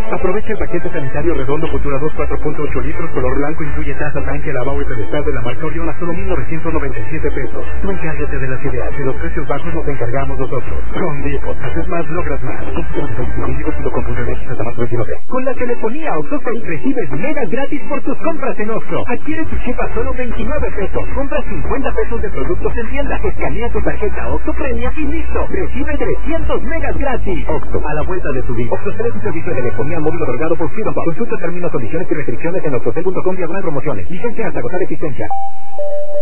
Aprovecha el paquete sanitario redondo Futura 2 4.8 litros color blanco, incluye taza, tanque, lavabo y pedestal de la marca Orión a solo 1,997 pesos. Tú encárgate de las ideas, de los precios bajos nos encargamos nosotros. Home Depot, haces más, logras más. Con la telefonía OXXO recibes megas gratis por tus compras en OXXO. Adquiere tu chip a solo 29 pesos. Compra 50 pesos de productos en tienda. Escanea tu tarjeta OXXO Premia y listo. Recibe 300 megas gratis. OXXO, a la vuelta de tu vida. OXXO es un servicio de telefonía móvil otorgado por Freedom. Consulta términos, condiciones y restricciones en oxxocel.com/promociones. Licencia hasta agotar existencia.